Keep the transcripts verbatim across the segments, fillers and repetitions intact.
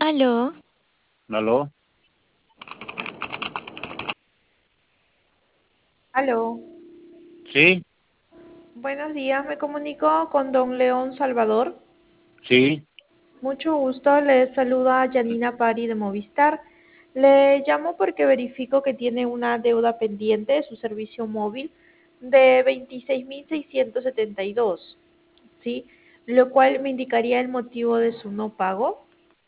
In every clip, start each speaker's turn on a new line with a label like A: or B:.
A: Aló,
B: ¿Aló?
C: Aló,
B: Sí,
C: buenos días, me comunico con don León Salvador.
B: sí.
C: Mucho gusto, le saluda Janina Pari de Movistar. Le llamo porque verifico que tiene una deuda pendiente de su servicio móvil de veintiséis mil seiscientos setenta y dos, ¿sí? Lo cual me indicaría el motivo de su no pago.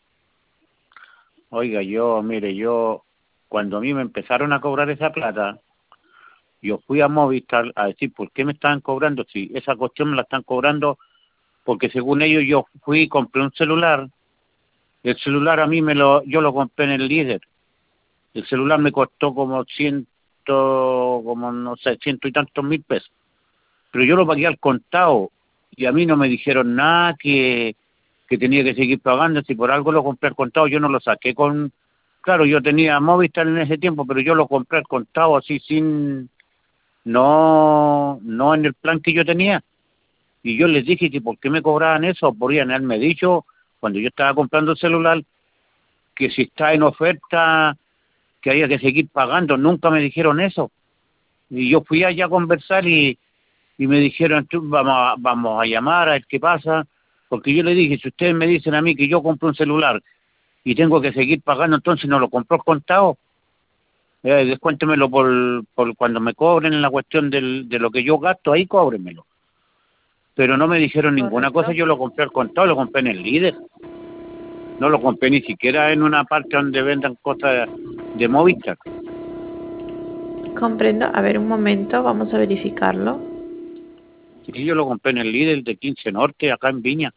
B: Oiga, yo, mire, yo, cuando a mí me empezaron a cobrar esa plata, yo fui a Movistar a decir, ¿por qué me están cobrando? Si esa cuestión me la están cobrando, porque según ellos yo fui y compré un celular. El celular a mí me lo, yo lo compré en el líder. El celular me costó como ciento, como no sé, ciento y tantos mil pesos. Pero yo lo pagué al contado y a mí no me dijeron nada que, que tenía que seguir pagando. Si por algo lo compré al contado, yo no lo saqué con... Claro, yo tenía Movistar en ese tiempo, pero yo lo compré al contado así sin... No, no en el plan que yo tenía. Y yo les dije que por qué me cobraban eso, podrían haberme dicho cuando yo estaba comprando el celular que si está en oferta que había que seguir pagando. Nunca me dijeron eso. Y yo fui allá a conversar y, y me dijeron, "Tú, vamos a, vamos a llamar a ver qué pasa", porque yo le dije, si ustedes me dicen a mí que yo compro un celular y tengo que seguir pagando, entonces no lo compro contado, eh, descuéntemelo por, por cuando me cobren la cuestión del, de lo que yo gasto, ahí cóbrenmelo. Pero no me dijeron ninguna cosa,
C: Correcto.
B: yo lo compré al contado, lo compré en el líder, no lo compré ni siquiera en una parte donde vendan cosas de Movistar.
C: Comprendo. A ver, un momento, vamos a verificarlo.
B: Sí, yo lo compré en el líder de quince Norte, acá en Viña.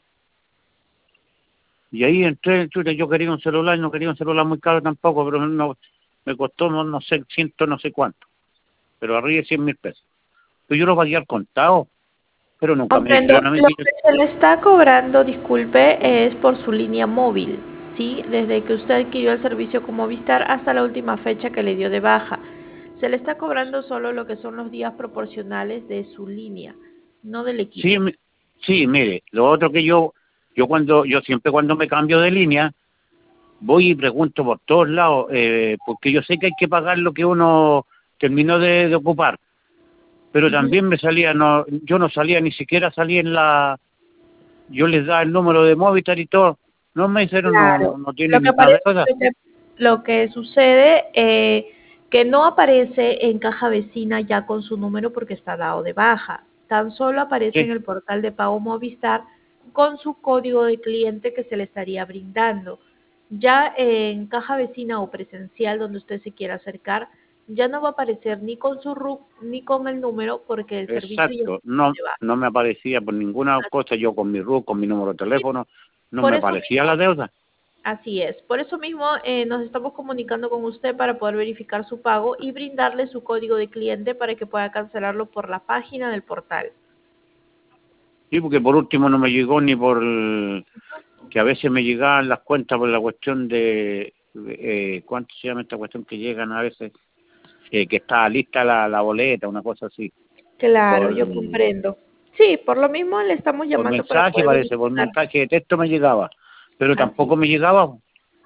B: Y ahí entré, chuta, yo quería un celular, no quería un celular muy caro tampoco, pero no, me costó no, no sé, ciento no sé cuánto, pero arriba de cien mil pesos. Pero yo lo pagué al contado, pero nunca me
C: Comprendo.
B: dijeron a mí
C: Lo
B: que yo...
C: que se le está cobrando, disculpe, es por su línea móvil, ¿sí? Desde que usted adquirió el servicio con Movistar hasta la última fecha que le dio de baja. Se le está cobrando solo lo que son los días proporcionales de su línea, no del
B: Sí,
C: equipo.
B: mi- sí, mire, lo otro que yo, yo cuando, yo siempre cuando me cambio de línea, voy y pregunto por todos lados, eh, porque yo sé que hay que pagar lo que uno terminó de, de ocupar, pero
C: Ujú.
B: también me salía, no, yo no salía, ni siquiera salía en la, yo les daba el número de Movistar y todo, no me dijeron, no,
C: Claro.
B: no, no
C: Lo
B: tienen
C: que
B: ninguna
C: aparece,
B: deuda.
C: lo que, lo que sucede, eh, que no aparece en caja vecina ya con su número porque está dado de baja. Tan solo aparece en
B: Sí,
C: el portal de pago Movistar con su código de cliente que se le estaría brindando. Ya en caja vecina o presencial donde usted se quiera acercar, ya no va a aparecer ni con su R U C ni con el número porque el servicio ya está
B: exacto, no,
C: de baja.
B: no me aparecía por ninguna cosa, yo con mi R U C, con mi número de
C: Así,
B: teléfono, no
C: por
B: me
C: eso
B: aparecía
C: mismo
B: la deuda.
C: Así es. Por eso mismo eh, nos estamos comunicando con usted para poder verificar su pago y brindarle su código de cliente para que pueda cancelarlo por la página del portal.
B: Sí, porque por último no me llegó ni por el- que a veces me llegaban las cuentas por la cuestión de, eh, ¿cuánto se llama esta cuestión que llegan a veces? Eh, que está lista la, la boleta, una cosa así,
C: Claro,
B: por,
C: yo comprendo. Sí, por lo mismo le estamos
B: por
C: llamando para
B: mensaje
C: poder
B: parece, por
C: verificar.
B: mensaje de texto me llegaba, pero
C: Así
B: tampoco
C: es.
B: me llegaba.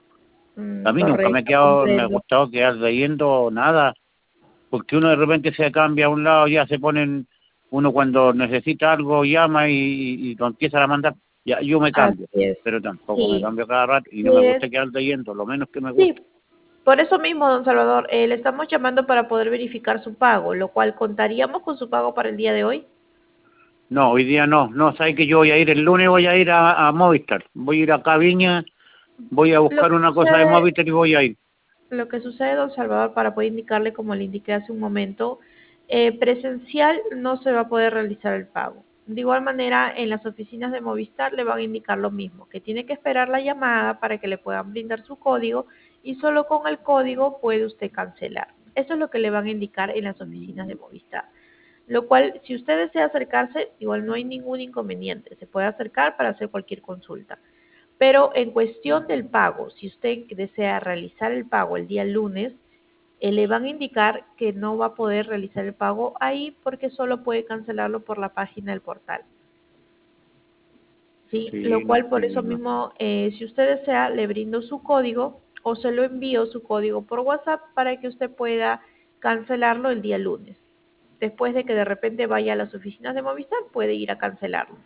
B: A
C: Mm,
B: mí nunca me ha
C: correcto,
B: quedado, me ha
C: comprendo.
B: gustado quedar leyendo nada, porque uno de repente se cambia a un lado, ya se ponen, uno cuando necesita algo llama y, y lo empiezan a mandar, ya yo me
C: Así
B: cambio,
C: es.
B: pero tampoco me
C: Sí,
B: cambio cada rato y no me
C: sí es.
B: gusta quedar leyendo, lo menos que me
C: Sí,
B: gusta.
C: por eso mismo, don Salvador, eh, le estamos llamando para poder verificar su pago, lo cual contaríamos con su pago para el día de hoy.
B: No, hoy día no, no, sabes que yo voy a ir el lunes, voy a ir a, a Movistar, voy a ir acá a Viña, voy a
C: Lo
B: buscar
C: que
B: una cosa de
C: sucede
B: Movistar y voy a ir.
C: Lo que sucede, don Salvador, para poder indicarle, como le indiqué hace un momento, eh, presencial no se va a poder realizar el pago. De igual manera, en las oficinas de Movistar le van a indicar lo mismo, que tiene que esperar la llamada para que le puedan brindar su código y solo con el código puede usted cancelar. Eso es lo que le van a indicar en las oficinas de Movistar. Lo cual, si usted desea acercarse, igual no hay ningún inconveniente. Se puede acercar para hacer cualquier consulta. Pero en cuestión del pago, si usted desea realizar el pago el día lunes, eh, le van a indicar que no va a poder realizar el pago ahí porque solo puede cancelarlo por la página del portal. ¿sí? Lo
B: Sí, no,
C: cual por
B: sí,
C: eso
B: no.
C: mismo, eh, si usted desea, le brindo su código o se lo envío su código por WhatsApp para que usted pueda cancelarlo el día lunes. Después de que de repente vaya a las oficinas de Movistar, puede ir a cancelarlo.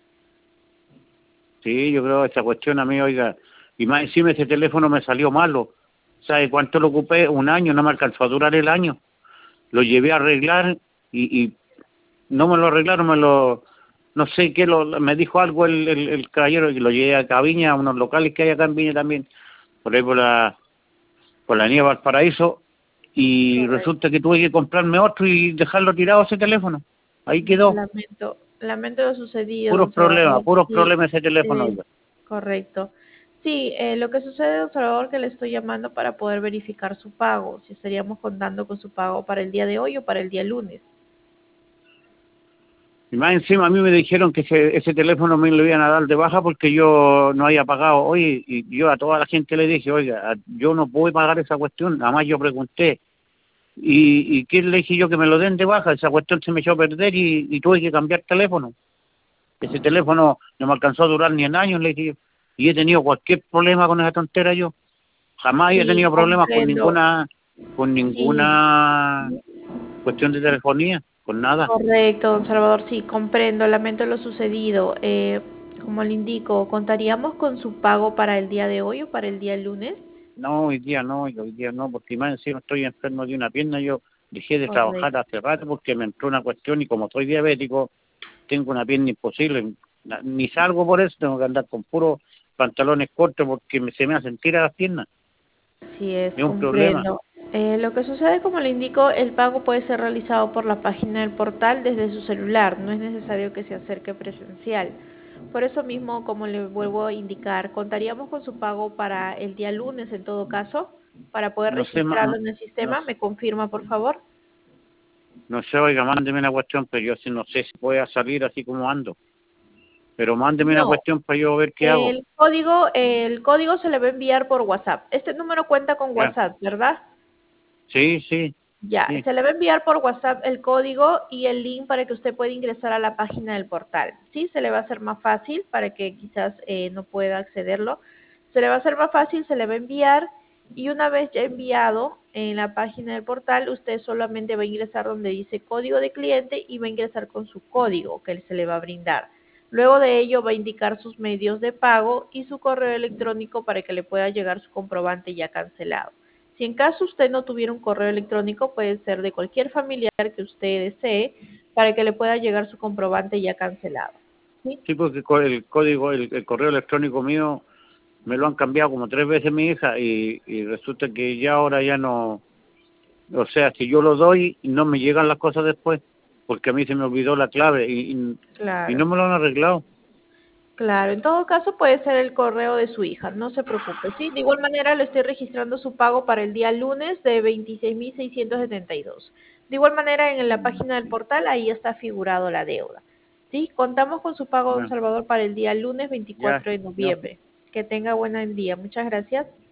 B: Sí, yo creo que esta cuestión a mí, oiga, y más encima ese teléfono me salió malo. ¿Sabe cuánto lo ocupé? Un año, no me alcanzó a durar el año. Lo llevé a arreglar y, y no me lo arreglaron, me lo, no sé qué, lo, me dijo algo el, el, el caballero, que lo llevé a Caviña, a unos locales que hay acá en Viña también, por ahí por la, por la Nieva Valparaíso, y
C: Correcto.
B: resulta que tuve que comprarme otro y dejarlo tirado ese teléfono. Ahí quedó.
C: Lamento, lamento lo sucedido,
B: Puros
C: don
B: problemas,
C: Salvador.
B: puros
C: Sí,
B: problemas ese teléfono,
C: es
B: oiga.
C: correcto. Sí, eh, lo que sucede, don Salvador, que le estoy llamando para poder verificar su pago, si estaríamos contando con su pago para el día de hoy o para el día lunes.
B: Y más encima a mí me dijeron que ese, ese teléfono me lo iban a dar de baja porque yo no había pagado. Oye, y yo a toda la gente le dije, oiga, yo no puedo pagar esa cuestión. Además yo pregunté, ¿y, y qué le dije yo que me lo den de baja? Esa cuestión se me echó a perder y, y tuve que cambiar teléfono. Ese teléfono no me alcanzó a durar ni en años, le dije yo. Y he tenido cualquier problema con esa tontera yo. Jamás he
C: Sí,
B: tenido problemas con
C: comprendo.
B: ninguna, con
C: Sí,
B: ninguna cuestión de telefonía, con nada.
C: correcto, don Salvador, sí, comprendo, lamento lo sucedido. Eh, como le indico, ¿contaríamos con su pago para el día de hoy o para el día lunes?
B: No, hoy día no, hoy día no, porque más encima estoy enfermo de una pierna. Yo dejé de trabajar
C: Correcto.
B: hace rato porque me entró una cuestión y como soy diabético, tengo una pierna imposible. Na- Ni salgo por eso, tengo que andar con puros pantalones cortos porque me- se me hacen tiras las piernas.
C: Sí, es,
B: Es un problema.
C: comprendo. Eh, lo que sucede, como le indico, el pago puede ser realizado por la página del portal desde su celular, no es necesario que se acerque presencial. Por eso mismo, como le vuelvo a indicar, contaríamos con su pago para el día lunes en todo caso, para poder
B: No sé, ma-
C: registrarlo en el
B: no,
C: sistema. ¿Me confirma, por favor?
B: no sé, oiga, mándeme una cuestión, pero yo sí no sé si voy a salir así como ando. Pero mándeme una
C: No,
B: cuestión para yo ver qué hago.
C: el código, el código se le va a enviar por WhatsApp. Este número cuenta con
B: Ya.
C: WhatsApp, ¿verdad?
B: Sí, sí,
C: Ya,
B: sí.
C: se le va a enviar por WhatsApp el código y el link para que usted pueda ingresar a la página del portal. Sí, se le va a hacer más fácil para que quizás eh, no pueda accederlo. Se le va a hacer más fácil, se le va a enviar y una vez ya enviado en la página del portal, usted solamente va a ingresar donde dice código de cliente y va a ingresar con su código que se le va a brindar. Luego de ello va a indicar sus medios de pago y su correo electrónico para que le pueda llegar su comprobante ya cancelado. Si en caso usted no tuviera un correo electrónico, puede ser de cualquier familiar que usted desee para que le pueda llegar su comprobante ya cancelado. ¿Sí?
B: Sí, porque co- el código, el, el correo electrónico mío me lo han cambiado como tres veces mi hija y, y resulta que ya ahora ya no, o sea, si yo lo doy no me llegan las cosas después porque a mí se me olvidó la clave y, y, y
C: Claro.
B: no me lo han arreglado.
C: Claro, en todo caso puede ser el correo de su hija, no se preocupe, ¿sí? De igual manera le estoy registrando su pago para el día lunes de veintiséis mil seiscientos setenta y dos. De igual manera en la
B: Mm,
C: página del
B: sí.
C: portal ahí está figurado la deuda, ¿sí? Contamos con su pago, don
B: Bueno,
C: Salvador, para el día lunes
B: ya,
C: veinticuatro de
B: ya.
C: noviembre. Que tenga buen día. Muchas gracias.